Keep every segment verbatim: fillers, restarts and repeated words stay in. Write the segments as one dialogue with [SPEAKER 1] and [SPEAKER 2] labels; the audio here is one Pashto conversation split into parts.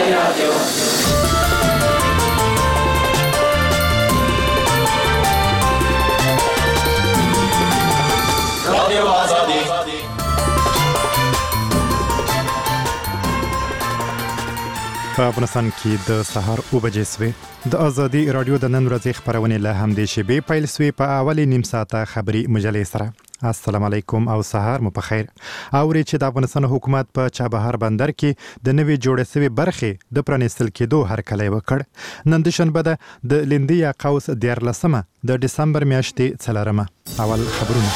[SPEAKER 1] رادیو رادیو آزادی.
[SPEAKER 2] په افغانستان کې د سهار اوه بجې سوې. د ازادي رادیو د نن ورځې خبرونه له همدې شیبې پیل سوې په اولې نیم ساعته خبري مجلې سره. السلام علیکم او سهار مو په خیر. اوري چې د افغانستان حکومت په چابهار بندر کې د نوې جوړې شوې برخې د پرانیستل کېدو هرکلی وکړ. نن د شنبه ده د لیندیا قوس دیارلسمه د دسمبر میاشتې څلورمه. اول خبرونه.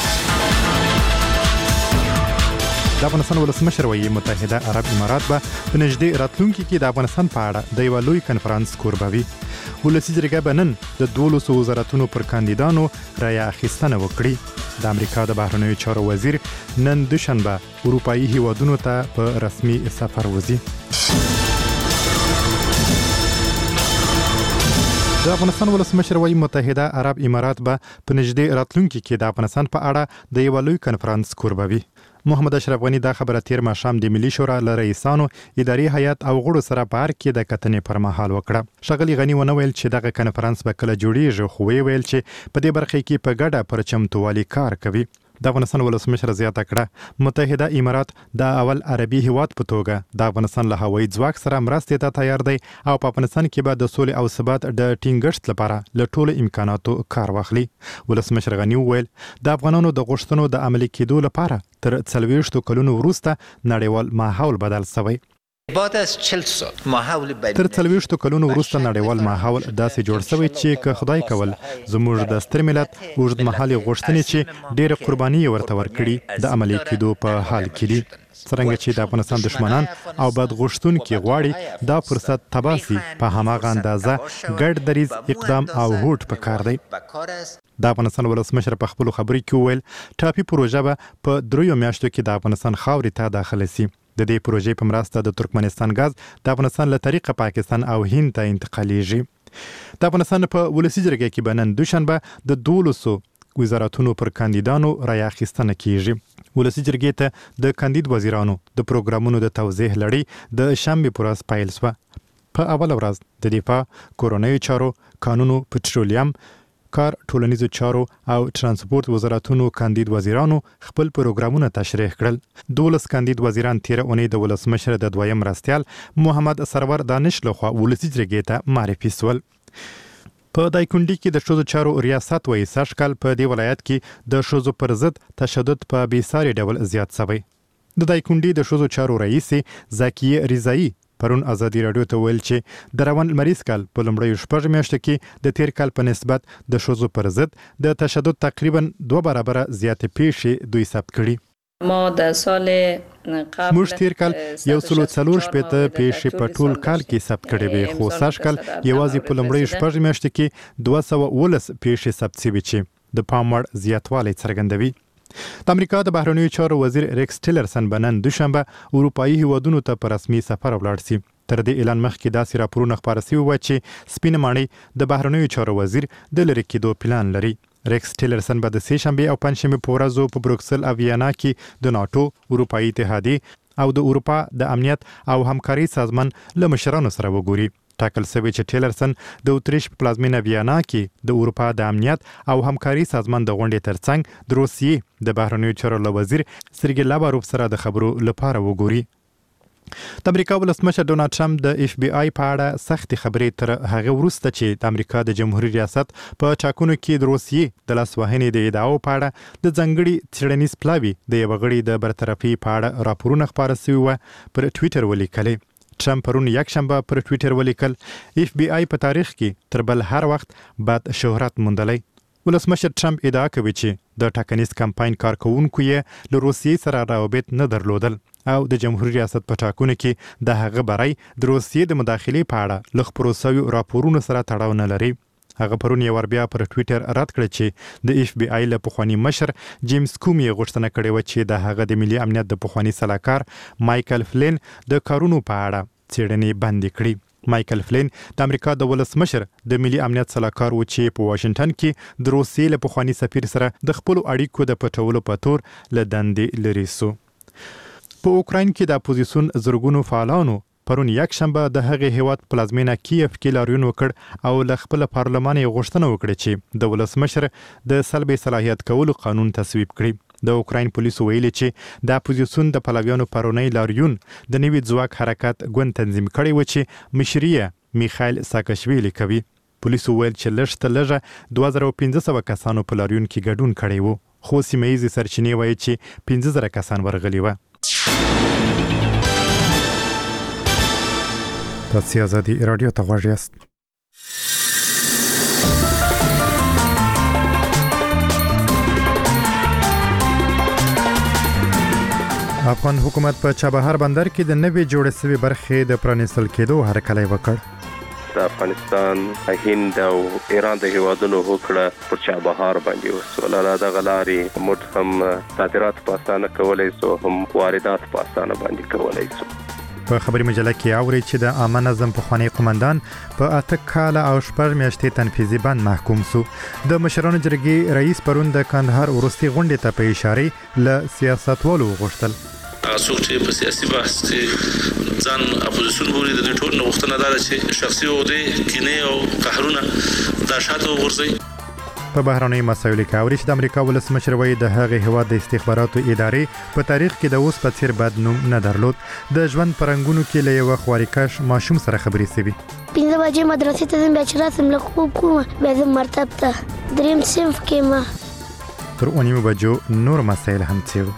[SPEAKER 2] د افغانستان ولسمشر وایي متحده عرب امارات به په نږدې راتلونکي کې د افغانستان په اړه د یو لوی کنفرانس کوربه وي. ولسي جرګه به نن د دولسو وزارتونو پر کاندیدانو رایه اخیستنه وکړي. د امریکا د بهرنیو چارو وزیر نن دوشنبه اروپایي هیوادونو ته په رسمي سفر وځي. د افغانستان ولسمشر وایي متحده عرب امارات به په نږدې راتلونکي کې د افغانستان په اړه د یو لوی کنفرانس کوربه وي. محمد اشرف غنی دا خبره تیر ماښام د ملي شورا له رئیسانو اداري هیئت او غړو سره په ارګ کې د کتنې پر مهال وکړه. ښاغلي غنی ونه ویل چې دغه کنفرانس به کله جوړیږي، خو ویل چې په دې برخه کې په ګډه پر چمتووالي کار کوي. د افغانستان ولسمشر زیاته کړه متحده امارات د اول عربي هیواد په توګه د افغانستان له هوایي ځواک سره مرستې ته تیار دی او په افغانستان کې به د سولې او ثبات د ټینګښت لپاره له ټولو امکاناتو کار واخلي. ولسمشر غنی وویل د افغانانو د غوښتنو د عملي کېدو لپاره تر څلوېښتو کلونو وروسته نړیوال ماحول بدل شوی. تر څلوېښتو کلونو وروسته نړیوال ماحول داسې جوړ شوی چې که خدای کول زموږ د ستر ملت اوږدمهالې غوښتنې چې ډېرې قرباني ورته ورکړي د عملي کېدو په حال کې دي. څرنګه چې د افغانستان دشمنان او بدغوښتونکي غواړي دا فرصت تباه شي، په هماغه اندازه ګډ دریځ اقدام او هوډ پکار دی. د افغانستان ولسمشر په خپلو خبرو کې وویل ټاپي پروژه به په دریو میاشتو کې د افغانستان خاورې ته داخله شي. د دې پروژې په مرسته د ترکمنستان غاز د افغانستان له طریقه پاکستان او هند ته انتقالیږي. د افغانستان په ولسي جرګه کې به نن دوشنبه د دولسو وزارتونو پر کاندیدانو رایه اخیستنه کیږي. ولسي جرګې ته د کاندید وزیرانو د پروګرامونو د توضیح لړۍ د شنبې پر ورځ پیل شوه. په اوله ورځ د دفاع، کورنیو چارو، کانونو، پټرولیم، کار، ټولنیزو چارو او ترانسپورت وزارتونو کاندید وزیرانو خپل پروګرامونه تشریح کړل. دولس کاندید وزیران تیر اونۍ د ولسمشر د دویم مرستیال محمد سرور دانش لخوا ولسي جرګې ته معرفي شول. په دایکنډي کې د ښځو چارو ریاست وایي سږ کال په دې ولایت کې د ښځو پر ضد تشدد په بېساري ډول زیات شوی. د دایکنډي د ښځو چارو رئیسې زاکیه رضایي پرون ازادي رادیو ته ویل چې د روان لمریز کال په لومړیو شپږو میاشتو کې د تیر کال په نسبت د ښځو پر ضد د تشدد تقریبا دوه برابره زیاتې پیښې دوی ثبت کړي.
[SPEAKER 3] ما د سال قبل
[SPEAKER 2] موږ تیر کال یو سلو څلور شپېته پیښې په ټول کال کې ثبت کړې وې، خو سږ کال یوازې په لومړیو شپږو میاشتو کې دوه سوه اوولس پیښې ثبت شوې چې د پام وړ زیاتوالی څرګندوي. د امریکا د بهرنیو چارو وزیر ریکس ټیلرسن به نن دوشنبه اروپایي هیوادونو ته په رسمي سفر ولاړ شي. تر دې اعلان مخکې داسې راپورونه خپاره شوي وو چې سپینه ماڼۍ د بهرنیو چارو وزیر د لرې کېدو پلان لري. ریکس ټیلرسن به د سې شنبې او پنجشنبې په ورځو په بروکسل او ویانا کې د ناټو، اروپایي اتحادیې او د اروپا د امنیت او همکارۍ سازمان له مشرانو سره وګوري. ټاکل شوی چې ټیلرسن د اتریش په پلازمینه ویانا کې د اروپا د امنیت او همکارۍ سازمان د غونډې ترڅنګ د روسیې د بهرنیو چارو له وزیر سرګی لاواروف سره د خبرو لپاره وګوري. د امریکا ولسمشر ډونالډ ټرمپ د اف بی آی په اړه سختې خبرې تر هغه وروسته چې د امریکا د جمهوریت ریاست په ټاکنو کې د روسیې د لاسوهنې د ادعاو په اړه د ځانګړي څېړنیز پلاوي د یوه غړي د برطرفي په اړه راپورونه خپاره شوي وه پر ټویټر ولیکلې. ټرمپ پرون یکشنبه پر ټویټر ولیکل اف بی آی په تاریخ کې تر بل هر وخت بد شهرت موندلی. ولسمشر ټرمپ ادعا کوي چې د ټاکنیز کمپاین کارکوونکو یې له روسیې سره روابط نه درلودل او د جمهوریت ریاست په ټاکنو کې د هغه بری د روسیې د مداخلې په اړه له خپرو شویو راپورونو سره تړاو نه لري. هغه پرون یو ور بیا پر ټویټر رد کړ چې د اف بی آی له پخواني مشر جیمز کومي غوښتنه کړې و چې د هغه د ملي امنیت د پخواني سلاکار مایکل فلین د کارونو په اړه څېړنې بندې کړي. مایکل فلین د امریکا د ولسمشر د ملي امنیت سلاکار و چې په واشنگټن کې د روسیې له پخواني سفیر سره د خپلو اړیکو د پټولو په تور له دندې لرې سو. په اوکراین کې د اپوزیسیون زرګونو فعالانو پرون یک شنبه د هغې هیواد پلازمینه کیف کې لاریون وکړ او له خپل پارلمان یې غوښتنه وکړه چې د ولسمشر د سلب صلاحیت کولو قانون تصویب کړي. د اوکراین پولیسو ویلي چې د اپوزیسیون د پلویانو پرونی لاریون د نوي ځواک حرکت ګوند تنظیم کړی و چې مشري میخایل ساکاشویلی کوي. پولیسو ویل چې لږ تر لږه دوه زره پنځه سوه کسانو په لاریون کې ګډون کړی و، خو سیمه ییزې سرچینې وایي چې پنځه زره کسان ورغلي وه. تاسې ازادي راډیو ته غوږ یاست. افغان حکومت په چابهار بندر کې د نوې جوړې شوې برخې د پرانیستل کېدو هرکلی وکړ.
[SPEAKER 1] د افغانستان، هند او ایران د هیوادونو هوکړه پر چابهار باندې وسوله. له دغه لارې موږ هم صادرات په اسانه کولی سو، هم واردات په اسانه باندې کولی سو.
[SPEAKER 2] په خبري مجله کې اوري چې د عامه نظم پخوانی قومندان په اته کاله او شپږ میاشتې تنفیذي بند محکوم سو. د مشرانو جرګې رئیس پرون د کندهار وروستي غونډې ته په اشاره له سیاستوالو غوښتل
[SPEAKER 4] څوک چې په سیاسي بحث کې ځان اپوزیسیون بولي د ټول نوښتنه دار چې شخصي عہدې کینې او قهرونه د شاته ورځي.
[SPEAKER 2] په بهرنۍ مسایلو کې اوري چې د امریکا ولسمشر وایي د هغې هیواد د استخباراتو ادارې په تاریخ کې د اوس په څیر بد نوم نه درلود. د ژوند پرنګونو کې له یوه خوارکش ماشوم سره خبرې شوې.
[SPEAKER 5] پنځه بجې مدرسې ته ځم، بیا چې راسم له خوب کوم بیا ځم مرتب ته دریم صنف کې ما.
[SPEAKER 2] تر اوه نیمو بجو نور مسایل هم څېړو.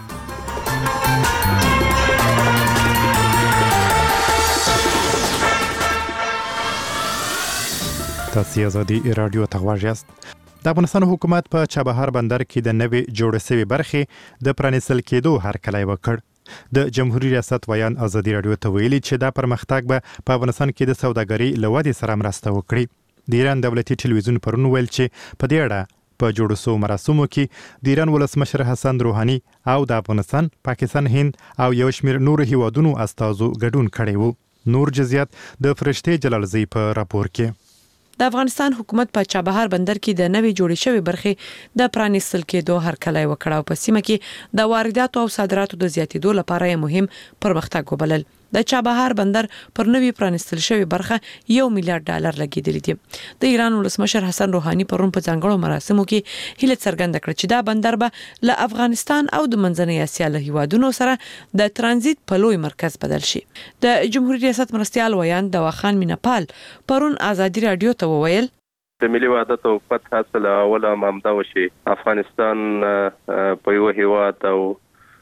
[SPEAKER 2] تاسې ازادي راډیو ته غوږ یاست. د افغانستان حکومت په چابهار بندر کې د نوې جوړې شوې برخې د پرانیستل کېدو هرکلی وکړ. د جمهوریت ریاست ویان ازادي راډیو ته ویلي چې دا پرمختګ به په افغانستان کې د سوداګرۍ له ودې سره مرسته وکړي. د ایران دولتي ټلویزیون پرون ویل چې په دې اړه په جوړو شوو مراسمو کې د ایران ولسمشر حسن روحاني او د افغانستان، پاکستان، هند او یو شمېر نورو هیوادونو استازو ګډون کړی وو. نور جزئیات د فرشتې جلالزی په راپور کې.
[SPEAKER 6] د افغانستان حکومت په چابهار بندر کې د نوې جوړې شوې برخې د پرانیستل کېدو هرکلی وکړ او په سیمه کې د وارداتو او صادراتو د زیاتېدو لپاره یې مهم پرمختګ وبلل. د چابهار بندر پر نوې پرانیستل شوې برخه یو میلیارډ ډالر لګیدلې دي. د ایران ولسمشر حسن روحاني پرون په ځانګړو مراسمو کې هیله څرګنده کړه چې دا بندر به له افغانستان او د منځنۍ اسیا له هیوادونو سره د ترانزیت په لوی مرکز بدل شي. د جمهوریت ریاست مرستیال ویان دواخان مینپال پرون ازادي راډیو ته وویل
[SPEAKER 1] د ملي وحدت او فتح حاصل اوله مامده وشي. افغانستان په یو هیواد او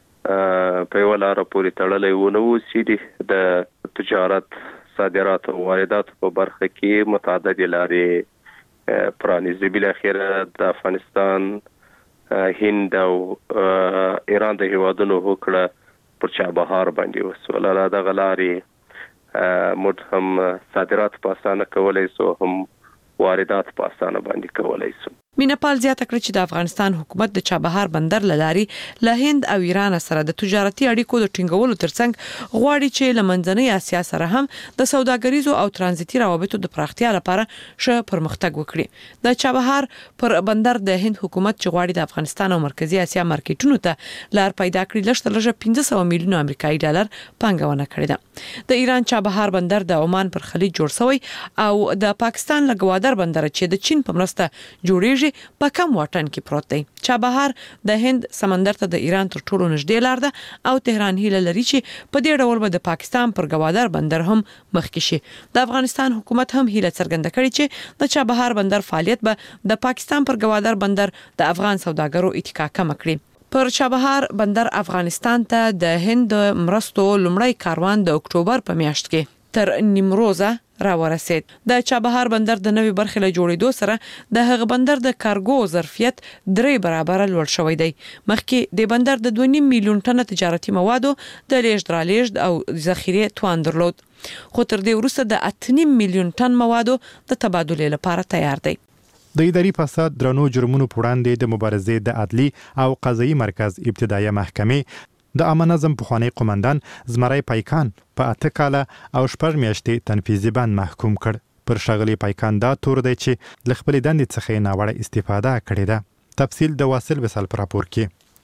[SPEAKER 1] په یو لار پورې تړلې ونه وسی د تجارت، صادرات او واردات په برخه کې متعدد لارې پرانیزي. بل اخر د افغانستان، هند او ایران د هیوادونو هوکړه پر چابهار باندې وسوله. له دغه لارې موږ هم صادرات په اسانه کولی سو، هم واردات په اسانه باندې کولی سو.
[SPEAKER 6] مینپال زیاته کړ چې د افغانستان حکومت د چابهار بندر لاري له هند او ایران سره د تجارتي اړیکو د ټینګولو ترڅنګ غواړي چې له منځنۍ اسیا سره هم د سوداګریزو او ترانزیتي روابطو د پراختیا لپاره ښه پرمختګ وکړي. د چابهار پر بندر د هند حکومت چې غواړي د افغانستان او مرکزی اسیا مارکیټونو ته لار پیدا کړي لږ تر لږه پنځه سوه میلیونه امریکایي ډالر پانګونه کړې ده. د ایران چابهار بندر د عمان پر خلیج جوړ شوی او د پاکستان لګوادر بندر چې د چین په مرسته جوړیږي په کم واټن کې پروت دی. چابهار د هند سمندر ته د ایران تر ټولو نږدې لار ده او تهران هیله لري چې په دې ډول به د پاکستان پر ګوادر بندر هم مخکې شي. د افغانستان حکومت هم هیله څرګنده کړې چې د چابهار بندر فعالیت به د پاکستان پر ګوادر بندر د افغان سوداګرو اتکا کم کړي. پر چابهار بندر افغانستان ته د هند مرستو لومړی کاروان د اکتوبر په میاشت کې تر نیمروزه را ورسید. د چابهار بندر د نوې برخې له جوړېدو سره د هغه بندر د کارګو ظرفیت درې برابر لوړ شوی دی. مخکې د بندر د دوه نیم میلیون ټنه تجارتي موادو د لیږد رالېږد او ذخیره توان درلود، خو تر دې وروسته د اته نیم میلیون ټن موادو د تبادلې لپاره تیار دی.
[SPEAKER 2] د اداري فساد درنو جرمونو په وړاندې د مبارزې د عدلي او قضایي مرکز ابتدایي محکمې د عامه نظم پخوانی قومندان زمری پایکان په اته کاله او شپږ میاشتې تنفیذي بند محکوم کړ. پر ښاغلي پایکان دا تور دی چې له خپلې دندې څخه یې ناوړه استفاده کړې ده. تفصیل د واصل وصال په راپور کې.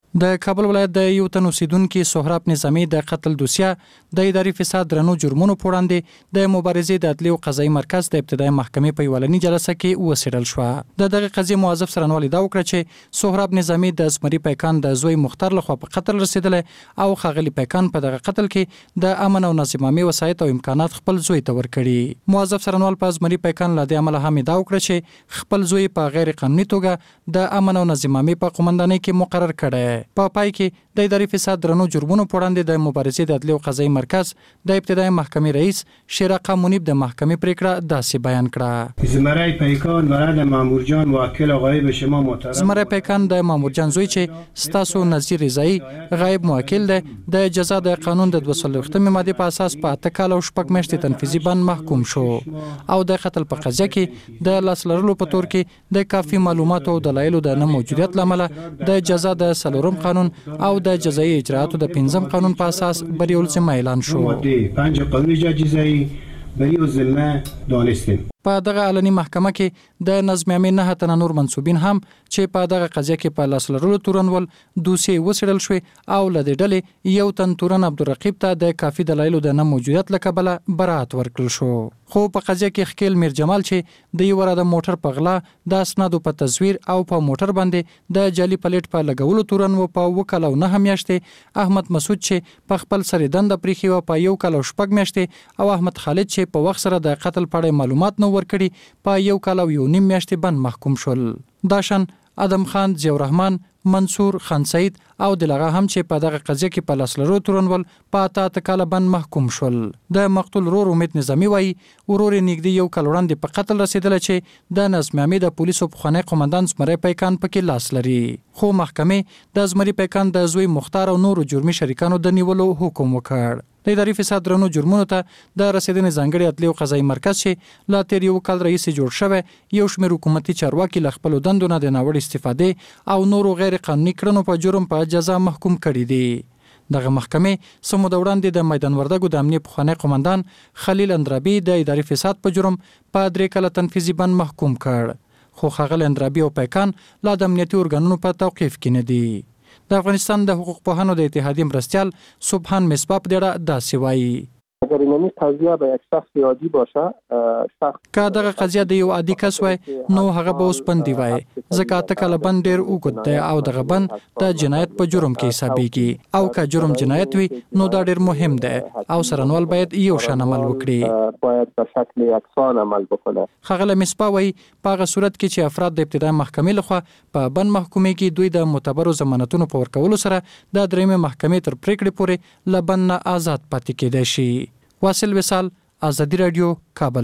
[SPEAKER 7] د کابل ولایت د یو تن اوسیدونکو سهراب نظامی د قتل دوسیه د اداري فساد درنو جرمونو په وړاندې د مبارزې د عدلي او قضایي مرکز د ابتدایي محکمې په یولنی جلسه کې وڅېړل شو. د دغه قضیې موظف سرنوال دا وکړه چې سهراب نظامی د زمري پیکان د زوی مختار لخوا په قتل رسیدل او خاغلی پیکان په دغه قتل کې د امن او نظم عامه وسایط او امکانات خپل زوی ته ورکړي. موظف سرنوال په زمري پیکان له دې عمله هم دا وکړه چې خپل زوی په غیر قانوني توګه د امن او نظم عامه په قومندانۍ کې مقرر کړي. په پا پای کې د اداري فساد درنو جرمونو په وړاندې د مبارزې د عدلي او قضایي مرکز د ابتدایي محکمې رئیس شیراقه منیب د محکمې پریکړه داسې بیان کړه.
[SPEAKER 8] زمري پیکان ولد مامور جان وکیل غایب شما محترم.
[SPEAKER 7] زمري پیکان د مامور جان زوی چې ستاسو نظیر رضایی غایب موکل دی د جزا د قانون د دوه سوه ختمه ماده په اساس په اته کال او شپږ میاشتې تنفیذي بند محکوم شو او د قتل په قضیه کې د لاس لرلو په تور کې د کافي معلوماتو او دلایلو د نه موجودیت لامل د جزا د سلورم قانون او د جزایي اجراءاتو د پنځم قانون په اساس بریول ذمه اعلان شو.
[SPEAKER 8] پنځه قانون جزایي بریول ذمه دانستیم.
[SPEAKER 7] په دغه علني محکمه کې د نظم عامه نه تنه نور منسوبین هم چې په دغه قضیه کې په لاس لرلو تورنول دوسیه وسړل شو او له دې ډلې یو تن تورن عبدالرقیب ته د کافي دلایلو د نه موجودیت لکبله برات ورکړل شو. خو په قضیه کې خکیل میر جمال چې د یو راده موټر په غلا د اسنادو په تصویر او په موټر باندې د جعلي پلیټ په لګولو تورن و په وکاله نه هم میاشتې احمد مسعود چې په خپل سره دند پریخي و په یو کال شپږ میاشتې او احمد خالد چې په وخت سره د قتل په اړه معلومات نو ورکړي په یو کال او یو نیم میاشتې بند محکوم شول. داشن ادم خان، ضیاء الرحمن، منصور خان سعید او دلغه هم چې په دغه قضیه کې په لاس لرلو تورنول په اته اته کال بند محکوم شول. د مقتول ورور امید نظامی وایي ورور نږدې یو کال وړاندې په قتل رسیدل چې د نظم عامه د پولیسو پخوانی قومندان زمري پیکان پکې لاس لري. خو محکمې د زمري پیکان د زوی مختار او نورو جرمي شریکانو د نیولو حکم وکړ. د اداري فساد درنو جرمونو ته د رسیدنې ځانګړي عدلي او قضایي مرکز چې لا تیر یو کال رئیس جوړ شوی یو شمېر حکومتي چارواکي له خپلو دندو نه د ناوړه استفادې او نورو غیر قانوني کړنو په جرم په جزا محکوم کړي دي. دغه محکمې سمو د وړاندې د میدان وردګو د امنیت پخوانی قومندان خلیل اندرابي د اداري فساد په جرم په درې کاله تنفیذي بند محکوم کړ. خو ښاغلی اندرابي او پیکان لا د امنیتي ارګانونو په توقیف کې نه دي. د افغانستان د حقوق پوهانو د اتحادیې مرستیال سبحان مصباح په دې داسې وایي:
[SPEAKER 9] اگر اینمی قضیه به یک شخص عادی باشه شخص
[SPEAKER 7] که دغه قضیه د یو عادي کس وای نو هغه به اوس بندي وای ځکه اته کاله بند ډیر اوږد دی او دغه بند د جنایت په جرم کې حسابيږي او که جرم جنایت وي نو دا ډیر مهم دی او سرنوال باید یو شان عمل وکړي،
[SPEAKER 9] باید په شکل یکسان عمل وکړي.
[SPEAKER 7] خغله مصباح وای په هغه صورت کې چې افراد د ابتدایي محکمې لخوا په بند محکومې کې دوی د معتبرو ضمانتونو په ورکولو سره د دریمه محکمې تر پریکړې پورې له بند نه آزاد پاتې کېدای شي. واصل وصال، آزادی رادیو، کابل.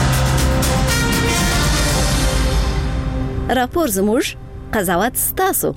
[SPEAKER 10] راپور زموږ، قضاوت ستاسو.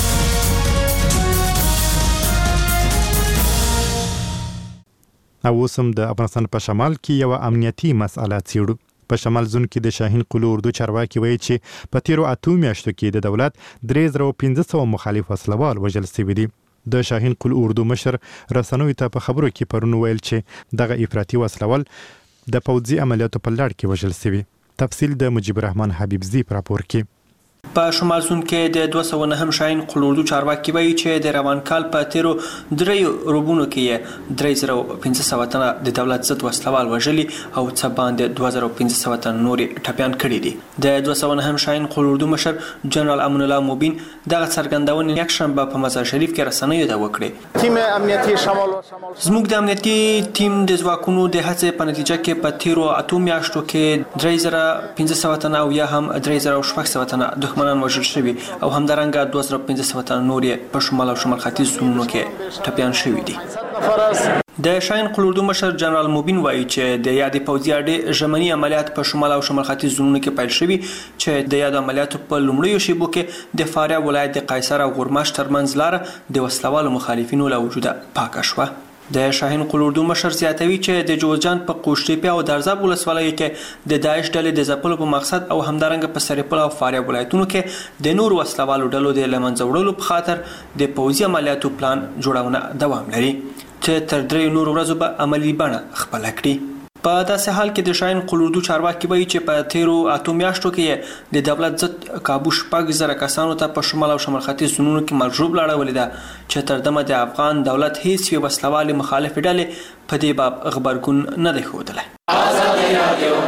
[SPEAKER 2] او اوسم د افغانستان په شمال کې یو امنیتي مسأله څیړو. په شمال زون کې د شاهین قلو اردو چارواکي وایي چې په تیرو اتو میاشتو کې د دولت درې زره پنځه سوه مخالف وسلوال وژل شوي دي. د شاهین قلو اردو مشر رسنوي ته په خبرو کې پرون ویل چې دغه افراطي وسلوال د پوځي عملیاتو په لړ کې وژل شوي. تفصیل د مجيب الرحمن حبیبزی په راپور کې.
[SPEAKER 11] په شمال زون کې د دوه سوه نهم شاهین قلو اردو چارواکي وایي چې د روان کال په تیرو درې روبونو کې درې زره پنځه سوه تنه د دولت ضد وسلوال وژلي او څه باندې دوه زره پنځه سوه تنه نورې ټپیان کړي دي. د دوه سوه نهم شاهین قلو اردو مشر جنرال امان الله موبین دغه څرګندونې یکشنبه په مزار شریف کې رسنیو ته وکړې.
[SPEAKER 12] تیم امنیتي شمال
[SPEAKER 11] زموږ د امنیتي تیم د ځواکونو د هڅې په نتیجه کې په تیرو اتو میاشتو کې درې زره پنځه سوه تنه او یا هم درې زره شپږ سوه تنه دښمنان وژل شوي او همدارنګه دوه زره پنځه سوه تنه نور په شمال او شمال ختیځ زونونو کې ټپیان شوي دي. د شاهین قلو اردو مشر جنرال موبین وایي چې د یادې پوځي اډې ژمني عملیات په شمال او شمال ختیځ زونونو کې پیل شوي چې د یاد عملیاتو په لومړیو شیبو کې د فاریاب ولایت د قیصر او غورماش ترمنځ لاره د وسلوالو مخالفینو له وجوده پاکه شوه. د شاهین قلو اردو مشر زیاتوي چې د جوزجان په قوشتېپې او درزاب ولسوالیو کې د داعش ډلې د ځپلو په مقصد او همدارنګه په سرپل او فاریاب ولایتونو کې د نور وسلوالو ډلو د له منځه وړلو په خاطر د پوځي عملیاتو پلان جوړونه دوام لري چې تر درې نورو ورځو به عملي بڼه خپله کړي. په داسې حال کې د شاهین قلوردو چارواکي وایي چې په تیرو اتو میاشتو کې د دولت ضد کابو شپږ زره کسانو ته په شمال او شمال ختیځ زونونو کې مرجوب لاړولې ده چې تر دمه د افغان دولت هیڅ یو وسلوالې مخالف ډلې په دې باب خبرګون نه دی ښودلی. ازادي رادیو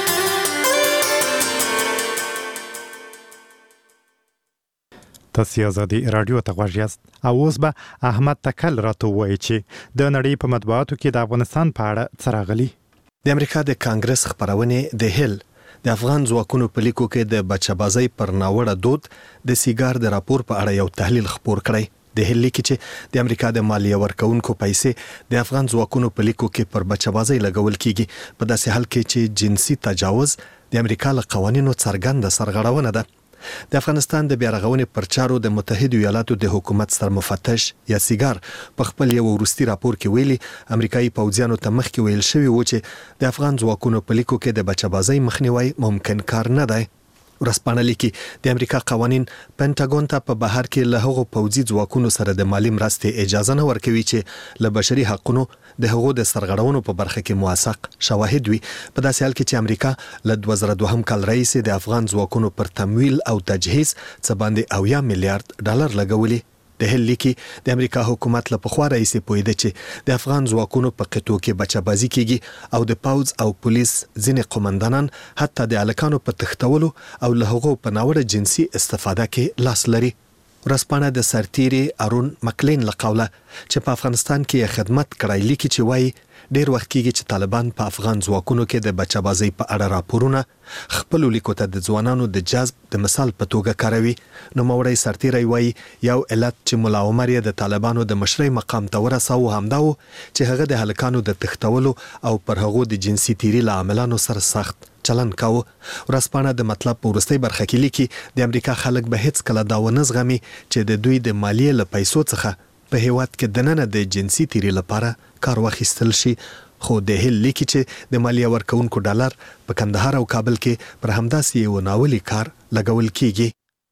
[SPEAKER 2] تاسو آزادي رادیو ته غوږ یاست او اوس به احمد تکل راته وایي چې د نړۍ په مطبوعاتو کې د افغانستان په اړه څه راغلي.
[SPEAKER 12] د امریکا د کانګرس خبرونه د هیل د افغان ځواکونو په لیکو کې د بچبازۍ پر ناوړه دود د سیګار د راپور په اړه یو تحلیل خپور کړی. د هیل لیکي چې د امریکا د مالیه ورکونکو پیسې د افغان ځواکونو په لیکو کې پر بچبازۍ لګول کیږي په داسې حال کې چې جنسي تجاوز د امریکا له قوانینو څرګنده سرغړونه ده. د افغانستان د بیارغونې پر چارو د متحده ایالاتو د حکومت سرمفتش یا سیګار په خپل یو وروستي راپور کې ویلي امریکایي پوځیانو ته مخکې ویل شوی و چې د افغان ځواکونو په لیکو کې د بچبازۍ مخنیوي ممکن کار نه دی. ورسپانه لیکي د امریکا قوانین پینټاګون ته په بهر کې له هغو پوځي ځواکونو سره د مالی مرستې اجازه نه ورکوي چې له بشري حقوقو د هغو د سرغړونو په برخه کې موثق شواهد وي په داسې حال کې چې امریکا له دوه زره دوه کال راهیسې د افغان ځواکونو پر تمویل او تجهیز څه باندې اویا میلیارډ ډالر لګولي. د هل لیکي د امریکا حکومت له پخوا راهیسې پوهیده چې د افغان ځواکونو په قطو کې بچبازي کیږي او د پوځ او پولیس ځینې قومندانان حتی د الکانو په تختولو او له هغو په ناوړه جنسي استفاده کې لاس لري. ورسپانه د سرتیری ارون مکلین له قوله چې په افغانستان کې خدمت کړی لیکي چې وایي ډیر وخت کېږي چې طالبان په افغان ځواکونو کې د بچبازۍ په اړه راپورونه خپل لیکو ته د ځوانانو د جذب د مثال په توګه کاروي. نو موري سرتیری وایي یو علت چې مولا عمر د طالبانو د مشرۍ مقام ته ورساوه همدا و چې هغه د هلکانو د تختولو او پر هغو د جنسي تیری له عاملانو سره سخت چلن کاوه. ورسپانه د مطلب په ورستۍ برخه کې لیکي د امریکا خلک به هیڅ کله دا ونه زغمي چې د دوی د مالیې له پیسو څخه په هیواد کې دننه د جنسي تیری لپاره کار واخیستل شي. خو د هیل لیکي چې د مالیه ورکونکو ډالر په کندهار او کابل کې پر همداسې یو ناولي کار لګول کیږي.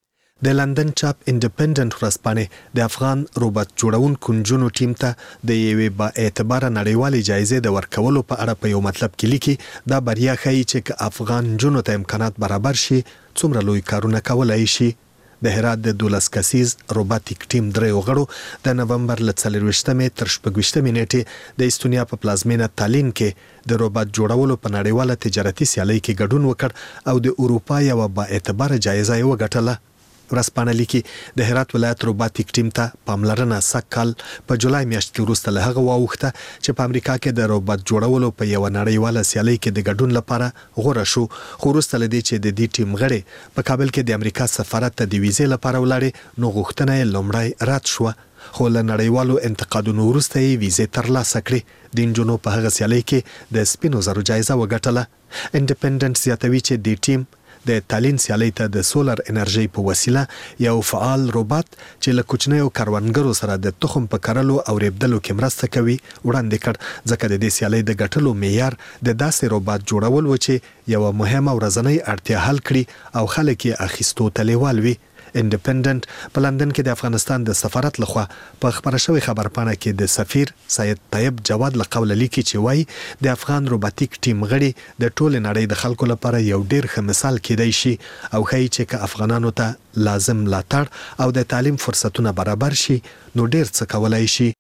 [SPEAKER 12] د لندن چاپ انډیپندنت ورسپانه د افغان روبوت جوړونکو نجونو ټیم ته د یوې با اعتباره نړیوالې جایزې د ورکولو په اړه په یو مطلب کې لیکي دا بریا ښیي چې افغان نجونو ته امکانات برابر شي څومره لوی کارونه کولای شي. د هرات د دولس کسیز روباتیک ټیم درې غړو د نومبر له څلرویشتمې تر شپږویشتمې نیټې د استونیا په پلازمینه تالین کې د روبوت جوړولو په نړیواله تجارتي سیالۍ کې ګډون وکړ او د اروپا یو با اعتباره جایزه یې وګټله. ورسپانه لیکي د هرات ولایت روباتیک ټیم ته پاملرنه سکل په جولای میاشت کې وروسته له هغه واوښته چې په امریکا کې د روبوت جوړولو په یو نړیواله سیالۍ کې د ګډون لپاره غوړه شو. خو وروسته له دې چې د دې ټیم غړي په کابل کې د امریکا سفارت ته د ویزې لپاره ولاړې نو غوښتنه یې لومړی رد شوه. خو له نړیوالو انتقادونو وروسته یې ویزې ترلاسه کړې. د نجونو په هغه سیالۍ کې د سپینو زرو جایزه وګټله. انډیپندنت زیاتوي چې د ټیم د تالین سیالۍ ته د سولر انرژي په وسیله یو فعال روبوت چې له کوچنیو کروندګرو سره د تخم په کرلو او ریبدلو کې مرسته کوي وړاندې کړ. ځکه د دې سیالۍ د ګټلو معیار د داسې روبوت جوړول و چې یو مهمه ورځنۍ اړتیا حل کړي او خلک یې اخیستو ته لیوال وي. انډیپندنت په لندن کې د افغانستان د سفارت لخوا په خبره شوی خبرپاڼه کې د سفیر سید طیب جواد له قوله لیکي چې وایي د افغان روباتیک ټیم غړي د ټول نړۍ د خلکو لپاره یو ډیر ښه مثال کېدای شي او ښایي چې که افغانانو ته لازم ملاتړ او د تعلیم فرصتونه برابر شي نو ډیر څه کولای شي.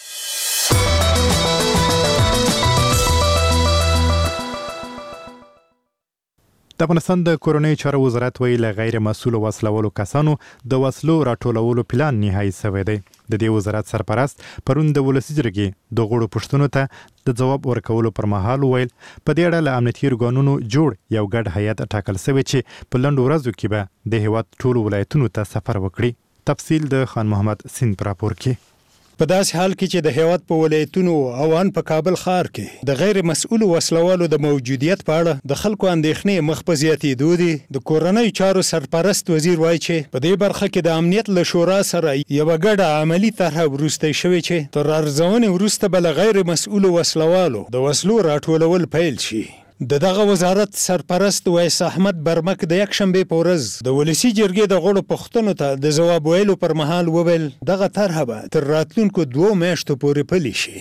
[SPEAKER 2] د افغانستان د کورنۍ چارو وزارت ویل غیر مسؤل وسلوالو کسانو د وسلو راټولولو پلان نهایی شوی دی. د دې وزارت سرپرست پرون د ولسی جرګې د غړو پوښتنو ته د جواب ورکولو پر مهال ویل په دې اړه له امنیتي ارګانونو جوړ یو ګډ هیئت ټاکل شوی چې په لنډو ورځو کې به د هیواد ټولو ولایتونو ته سفر وکړي. تفصیل د خان محمد سین پر راپور کې.
[SPEAKER 13] په داسې حال کې چې د هیواد په ولایتونو او ان په کابل ښار کې د غیر مسؤل وسلوالو د موجودیت په اړه د خلکو اندېښنې مخ په زیاتېدو دي. د کورنۍ چارو سرپرست وزیر وایي چې په دې برخه کې د امنیت له شورا سره یوه ګډه عملي طرحه وروستی شوې چې تر ارزونې وروسته به له غیر مسؤل وسلوالو د وسلو راټولول پیل شي. د دغه وزارت سرپرست ویس احمد برمک د یک شنبې په ورځ د ولسی جرګې د غړو پوښتنو ته د ځواب ویلو پر مهال وویل دغه طرحه به تر راتلونکو دوو میاشتو پورې پلي شي.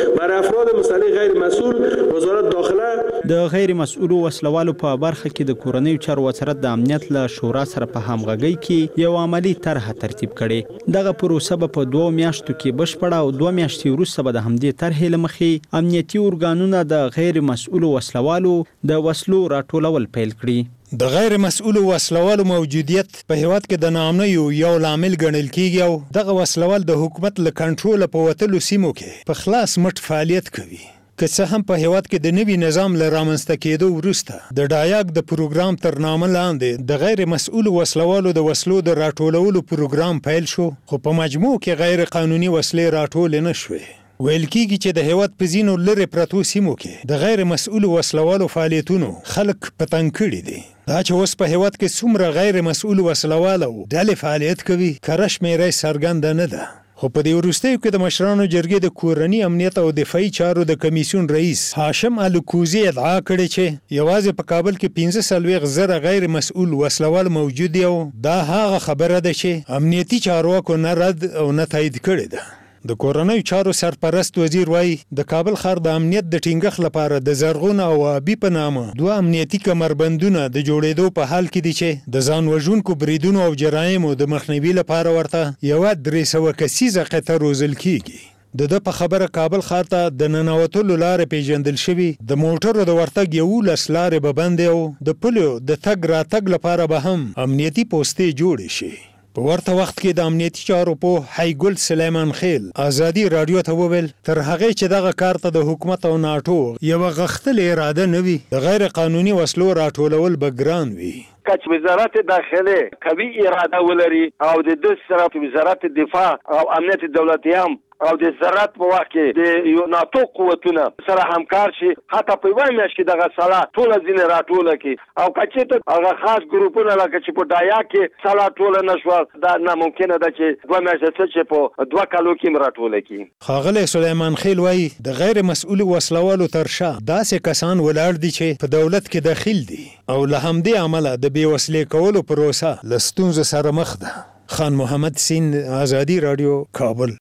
[SPEAKER 14] برای افراد مصالح غیر مسئول وزارت داخله
[SPEAKER 15] د غیر مسؤل وسلوالو په برخه کې د کورنۍ چارو وزارت د امنیت له شورا سره په همغږۍ کې یو عملی طرح ترتیب کړي. دغه پروسه په دوه میاشتو کې بشپړه او دوه میاشتې وروسته به د همدې طرحې له مخې امنیتي ارګانونه د غیر مسؤل وسلوالو د وسلو راټولول پیل کړي.
[SPEAKER 13] د غیر مسؤل وسلوالو موجودیت په هیواد کې د ناامنیو یو لامل ګڼل کیږي او دغه وسلوال د حکومت له کنټرول په وتلو سیمو کې په خلاص مټ فعالیت کوي. که څه هم په هیواد کې د نوي نظام له رامنځته کېدو وروسته د ډایاک د پروګرام تر نامه لاندې د غیر مسؤل وسلوالو د وسلو د راټولولو پروګرام پیل شو، خو په مجموع کې غیر قانوني وسلې راټول نه شوې. ویل کېږي چې د هیواد په ځینو لرې پرتو سیمو کې د غیر مسؤل وسلوالو فعالیتونو خلک په تنګ کړي دي. دا چې اوس په هیواد کې څومره غیر مسؤل وسلوال او ډلې فعالیت کوي کره شمېره څرګنده نه ده. خو په دې وروستیو کې د مشرانو جرګې د کورني امنیت او دفاعي چارو د کمیسیون رئیس هاشم الکوزي ادعا کړې چې یوازې په کابل کې پنځه څلوېښت زره غیر مسؤل وسلوال موجود دي او دا هغه خبره ده چې امنیتي چارواکو نه رد او نه تایید کړې ده. د کورنۍ چارو سرپرست وزیر وایي د کابل ښار د امنیت د ټینګښت لپاره د زرغون او آبي په نامه دوه امنیتي کمربندونه د جوړېدو په حال کې دي چې د ځان وژونکو بریدونو او جرایمو د مخنیوي لپاره ورته یوه درې سوه کسیزه قطعه روزل کیږي. د ده په خبره کابل ښار ته د ننوتلو لارې پیژندل شوي، د موټرو د ورتګ یولس لارې به بندې او د پلیو د تګ راتګ لپاره به هم امنیتي پوستې جوړې شي. په ورته وخت کې د امنیتي چارو په حیګل سلیمان خیل ازادي رادیو ته وویل تر هغه چې دغه کار ته د حکومت او ناټو یو غښتلې اراده نه وي، د غیر قانوني وسلو راټولول به ګران وي.
[SPEAKER 16] کچ وزارت داخله قوي اراده ولري او د دې سره وزارت دفاع او امنیت دولتي هم او د زراعت په وخت کې د یو ناتو قوتونه سره همکار شي، حتی په یوه میاشت کې دغه سلا ټوله ځینې راټوله کړي او که چېرته هغه خاص ګروپونه لکه چې په ډایا کې سلا ټوله نه شوه، دا ناممکنه ده چې دوه میاشتې څه چې په دوه کالو کې هم راټوله کړي.
[SPEAKER 13] ښاغلی سلیمان خیل وایي د غیر مسؤل وسلوالو تر شا داسې کسان ولاړ دي چې په دولت کې داخل دي او له همدې امله د بې وسلې کولو پروسه له ستونزو سره مخ ده. خان محمد سین، ازادي رادیو، کابل.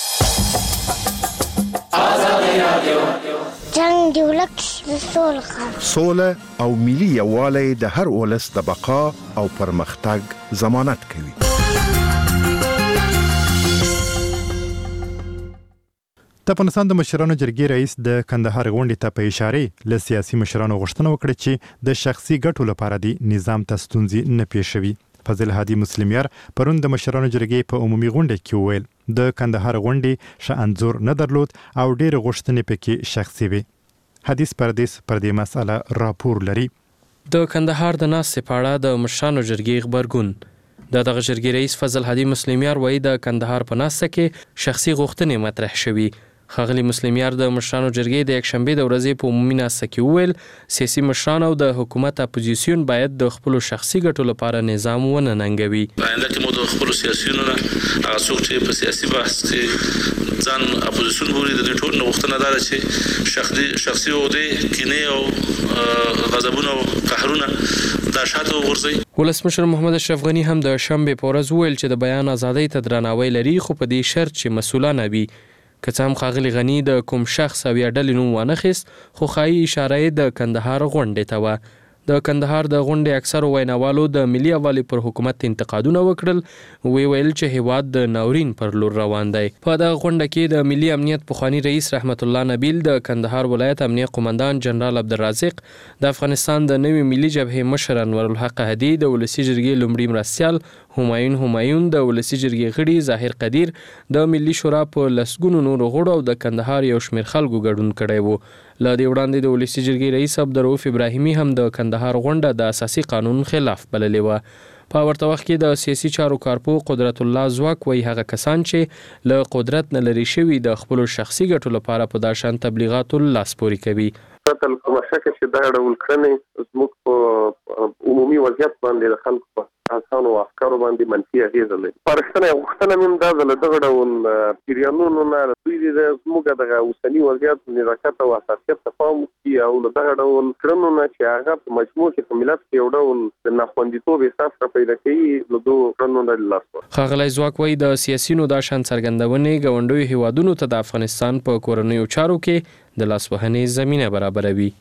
[SPEAKER 5] جنگ دی ولک د سوله کار
[SPEAKER 17] سوله او ملي یووالی د هر ولس د بقا او پرمختګ ضمانت کوي.
[SPEAKER 2] د افغانستان د مشرانو جرګې رئیس د کندهار غونډې ته په اشاره له سیاسي مشرانو غوښتنه وکړه چې د شخصي ګټو لپاره د نظام ته ستونزې نه پیښوي. فضل هادي مسلمیار پرون د مشرانو جرګې په عمومي غونډه کې وویل د کندهار غونډې ښه انځور نه درلود او ډېر غوښتنې پکې شخصي وي. حدیث پردیس پر دې مسله راپور لري.
[SPEAKER 18] د کندهار د ناستې په اړه د مشرانو جرګې غبرګون. د دغه جرګې رئیس فضل هادي مسلمیار وایي د کندهار په ناسته کې شخصي غوښتنې مطرح شوي. ښاغلي مسلمیار د مشرانو جرګې د یکشنبې د ورځې په عمومي ناسته کې وویل سیاسي مشران او د حکومت اپوزیسیون باید د خپلو شخصي ګټو لپاره نظام ونه ننګوي.
[SPEAKER 4] آینده کې مو د خپلو سیاسیونو نه هغه څوک چې په سیاسي بحث کې ځان اپوزیسیون بولي د دوی ټول نه غوښتنه دا ده چې شخصي شخصي عهدې کینې او غضبونه او قهرونه دا شاته وغورځوي.
[SPEAKER 18] ولسمشر محمد اشرف غني هم د شنبې په ورځ وویل چې د بیان ازادۍ ته درناوی لري، خو په دې شرط چې مسؤلانه وي. که څه هم ښاغلي غني د کوم شخص او یا ډلې نوم وانخیست، خو ښایي اشاره یې د کندهار غونډې ته وه. د کندهار د غونډې اکثرو ویناوالو د ملي یووالي پر حکومت انتقادونه وکړل، وی ویل چې هیواد د ناورین پر لور روان دی. په دغه غونډه کې د ملي امنیت پخوانی رئیس رحمت الله نبیل، د کندهار ولایت امنیه قومندان جنرال عبدالرازق، د افغانستان د نوي ملي جبهې مشر انورالحق هدي، د ولسي جرګې لومړي مرستیال همایون همایون، د ولسي جرګې غړي ظاهر قدیر، د ملي شورا په لسګونو نورو غړو او د کندهار یو شمېر خلکو ګډون کړی وو. له دې وړاندې د ولسي جرګې رئیس عبدالرؤف ابراهیمي هم د کندهار غونډه د اساسي قانون خلاف بللې وه. په ورته وخت کې د سیاسي چارو کارپو قدرت الله ځواک وایي هغه کسان چې له قدرت نه لرې شوي د خپلو شخصي ګټو لپاره په دا شان تبلیغاتو لاس پورې کوي.
[SPEAKER 1] کومه شکه چې دا ډول کړنې زموږ په عمومي وضعیت باندې د خلکو په کسانو او افکارو باندې منفي اغیزه لري. پرښتنه غوښتنه مې دا ده دغه ډول پیریانونو نه دوی د موږ دغه اوسنی وضعیت نزاکت او حساسیت ته پام وکړي او دغه ډول کړنو نه چې هغه په مجموع کې په ملت کې یو ډول د ناخوندیتوب احساس را پیدا کوي له دوه کړنو نه لاس ورکړي.
[SPEAKER 18] ښاغلی ځواک وایي د سیاسینو دا شان څرګندونې ګاونډیو هیوادونو ته د افغانستان په کورنیو چارو کې د لاسوهنې زمینه برابروي.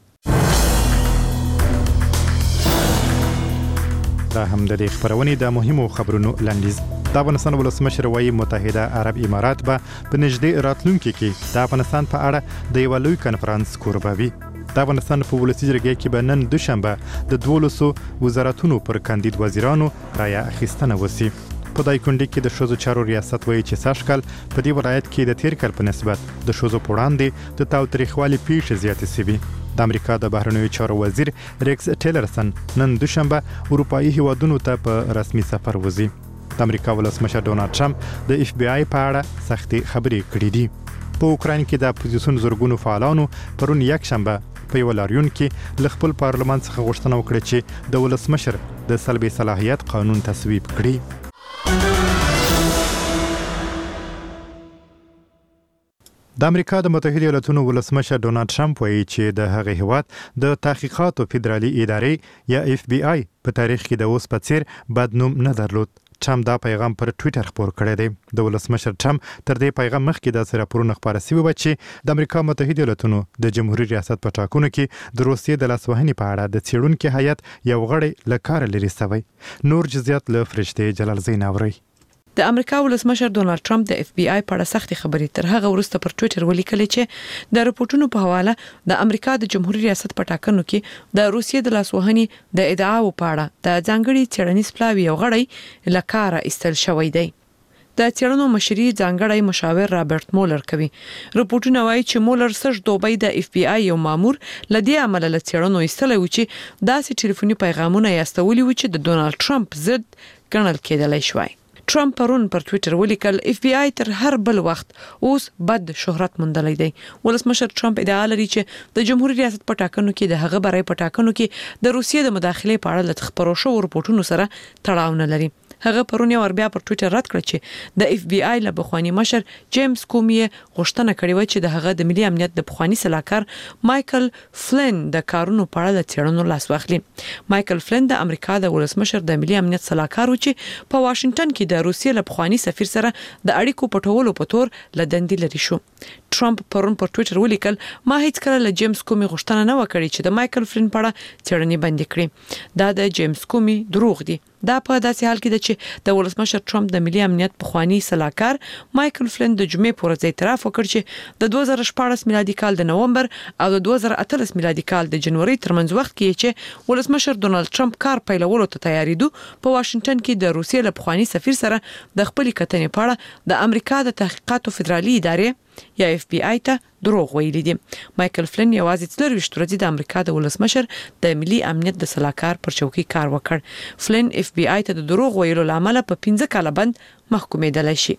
[SPEAKER 2] دا هم د دې خبرونې د مهمو خبرونو لاندیز. د افغانستان ولسمشر وایي متحده عرب امارات به په نږدې راتلونکي کې د افغانستان په اړه د یو لوی کنفرانس کوربه وي. د افغانستان په ولسي جرګې کې به نن دوشنبه د دولسو وزارتونو پر کاندید وزیرانو رایه اخیستنه وشي. په دایکنډي کې د ښځو چارو ریاست وایي چې سږکال په دې ولایت کې د تیر کال په نسبت د ښځو په وړاندې د تاوتریخوالي پیښې زیاتې شوي. د امریکا د بهرنیو چارو وزیر ریکس ټیلرسن نن دوشنبه اروپایي هیوادونو ته په رسمي سفر وځي. د امریکا ولسمشر ډونالد ټرمپ د اف بی آی په اړه سختې خبرې کړې دي. په اوکراین کې د اپوزیسیون زورګونو فعالانو پرون یک شنبه په یو لاریون کې له خپل پارلمان څخه غوښتنه وکړه چې د ولسمشر د سلبي صلاحیت قانون تصویب کړي. د امریکا د متحده ایالاتونو ولسمشر ډونالد ټرمپ وایي چې د هغه هیواد د تحقیقاتو فدرالي ادارې یا اف بی آی په تاریخ کې د اوس په څیر بد نوم نه درلود. ټرمپ دا پیغام پر ټوئیټر خپور کړی دی. د ولسمشر ټرمپ تر دې پیغام مخکې د راپورونو خبره شوې و چې د امریکا متحده ایالاتونو د جمهوریت ریاست په ټاکنو کې د روسیې د لاسوهنې په اړه د څېړونکو هیئت یو غړی له کاره لرې شوی. نور جزئیات له فرشته جلال زین اوري.
[SPEAKER 6] د امریکا ولسمشر ډونالد ټرمپ د اف بی آی په اړه سختې خبرې تر هغه وروسته پر ټوئیټر ولیکلې چې د رپورټونو په حواله د امریکا د جمهوریت ریاست په ټاکنو کې د روسیې د لاسوهنې د ادعاو په اړه د ځانګړي څېړنیز پلاوي یو غړی له کاره ایستل شوی دی. د څېړنو مشري ځانګړی مشاور رابرټ مولر کوي. رپورټونه وایي چې مولر سږ دوبۍ د اف بی آی یو مامور لدې عمل له څېړنو ایستلی و چې داسې ټلیفوني پیغامونه یاستولي و چې د ډونالد ټرمپ ضد ګڼل کېدلی شوی. ټرمپ پرون پر ټوئیټر ولیکل اف بی آی تر هر بل وخت اوس بد شهرت موندلی دی. ولسمشر ټرمپ ادعا لري چې د جمهوریت ریاست په ټاکنو کې د هغه برای په ټاکنو کې د روسیې د مداخلې په اړه د خبرو شوو رپورټونو سره تړاو نه لري. هغه پرون یو بیا پر ټوئیټر رد کړ چې د اف بی آی له بخوانی مشر جیمز کومی غوښتنه کړې و چې د هغه د ملي امنیت د بخوانی سلاکار مایکل فلن د کارونو په اړه د څېړنو لاس واخلي. مایکل فلن د امریکا د ولسمشر د ملي امنیت سلاکار و چې په واشنگټن کې د روسیې له بخوانی سفیر سره د اړیکو پټولو په تور لدندې لري شو. ټرمپ پرون پر ټوئیټر ولیکل ما هیڅ کله له جیمز کومی غوښتنه نه وکړي چې د مایکل فلن په اړه څېړنې بندي کړي. دا د جیمز کومی دروغ دي. دا په داسې حال کې ده چې د ولسمشر ټرمپ د ملي امنیت پخوانی سلاکار مایکل فلن د جمعې په ورځ اعتراف وکړ چې د دوه زره شپاړس میلادي کال د نومبر او د دوه زره اتلس میلادي کال د جنوري ترمنځ وخت کې چې ولسمشر ډونالد ټرمپ کار پیلولو ته تیاریدو په واشنگټن کې د روسیې له پخوانی سفیر سره د خپل کتنې په اړه د امریکا د تحقیقاتو فدرالي ادارې یا اف بی آی ته دروغ ویلي دي. مایکل فلن یوازې څلورویشت ورځې د امریکا د ولسمشر د ملي امنیت د سلاکار پر چوکۍ کار وکړ. فلن اف بی آی ته د دروغ ویلو لامل په پنځه کاله بند محکومېدلی شي.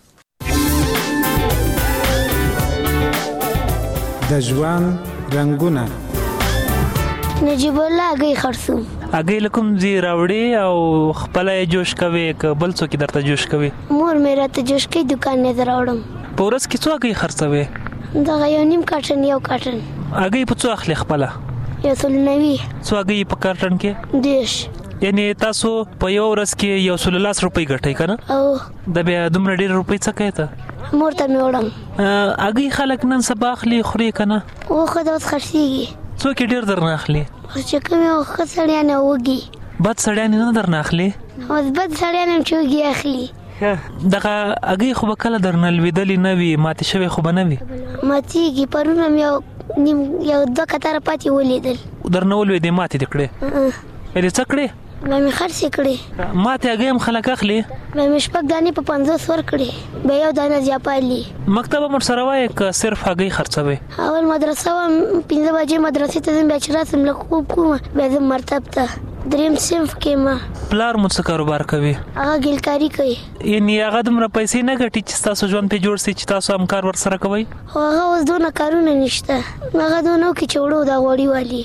[SPEAKER 19] د ژوند رنګونه
[SPEAKER 5] نجیب الله اگې خرڅوم
[SPEAKER 20] اگې لکم زی راوړې او خپل جوش کوي ک بل څوک درته جوش کوي.
[SPEAKER 5] مور مې راته جوش کوي دکان نه دراوړم.
[SPEAKER 20] په ورځ کې څو اگې خرڅوي؟
[SPEAKER 5] دا یو نیم کارټن یو کارټن.
[SPEAKER 20] اگې په څو اخلي خپل؟
[SPEAKER 5] یو سل نوي.
[SPEAKER 20] څو اگې په کارټن کې؟
[SPEAKER 5] دیش.
[SPEAKER 20] یعنی تاسو په یو ورځ کې یو سل لاس روپۍ ګټئ کنه؟
[SPEAKER 5] او
[SPEAKER 20] د بیا دومره ډېر روپۍ څه کوي ته؟
[SPEAKER 5] مور ته مې وړم.
[SPEAKER 20] اگې خلک نن سبا اخلي خوري کنه؟
[SPEAKER 5] او خو دا اوس خرڅېږي.
[SPEAKER 20] څوک ډېر درنه اخلي؟
[SPEAKER 5] چې کوم یو ښه سړی نه وږي.
[SPEAKER 20] بد سړی نه درنه اخلي؟
[SPEAKER 5] اوس بد سړی نه چې وږي اخلي.
[SPEAKER 20] دغه اگې خو به کله درنه لوېدلې نه وي ماتې شوې خو به نه وي؟
[SPEAKER 5] ماتېږي. پرون هم یو نیم یو دوه کتاره پاتې ولیدل.
[SPEAKER 20] درنه ولوېدې ماتې دې کړې؟ یعنې څه کړې؟
[SPEAKER 5] بیا مې خرڅې کړې.
[SPEAKER 20] ماتې اگې هم خلک اخلي؟
[SPEAKER 5] بیا مې شپږ دانې په پنځوس ورکړې. بیا یو دانه زیاپالي.
[SPEAKER 20] مکتب هم ورسره وایې که صرف اگې خرڅوې؟
[SPEAKER 5] اول مدرسه وم پنځه بجې مدرسې ته ځم بیا چې راسم له خوب کومه بیا ځم مرتب ته دریم صنف کې ما.
[SPEAKER 20] پلار مو څه کاروبار کوي؟
[SPEAKER 5] هغه ګلکاري کوي.
[SPEAKER 20] یعنې هغه دومره پیسې نه ګټي چې ستاسو ژوند پې جوړ سي چې تاسو هم کار ورسره کوئ؟
[SPEAKER 5] خو هغه اوس دونه کارونه نشته. هغه دونه وکړي چې وړو دا غوړي والي.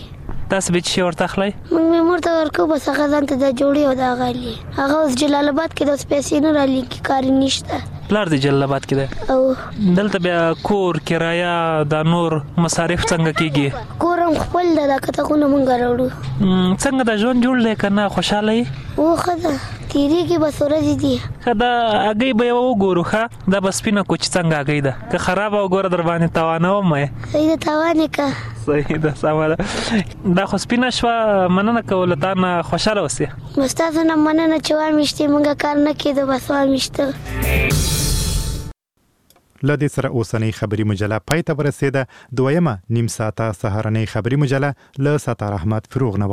[SPEAKER 20] تاسو به چې ورته خلای
[SPEAKER 5] موږ مې مرته ورکو بس هغه ځان ته د جوړي او د غالي هغه اوس جلال آباد کې د پیسې نه را لیکي کار نشته
[SPEAKER 20] پلار دی جلال آباد کې ده
[SPEAKER 5] او
[SPEAKER 20] دلته بیا کور کرایه د نور مصارف څنګه کیږي
[SPEAKER 5] کورم خپل د کتهونه مونږ راوړو
[SPEAKER 20] څنګه د ژوند جوړ دی کنه خوشاله
[SPEAKER 5] او خدا تیری کې بس ورځ دي
[SPEAKER 20] خدا اگې به وګورو ښه دا بس پینه کوچ څنګه اگې ده که خراب او ګور در باندې توانه و مې
[SPEAKER 5] صحیح ده توانه کا
[SPEAKER 20] صحیح ده سماله دا خو سپینه شو مننه کول تا نه خوشاله اوسې
[SPEAKER 5] مستاسو نه مننه چې وامشتي مونږ کار نه کېدو بس وامشته
[SPEAKER 2] لدې سره اوسنۍ خبري مجله پای ته ورسېده دویمه نیم ساعته سهارنۍ خبري مجله له ستار احمد فروغ نه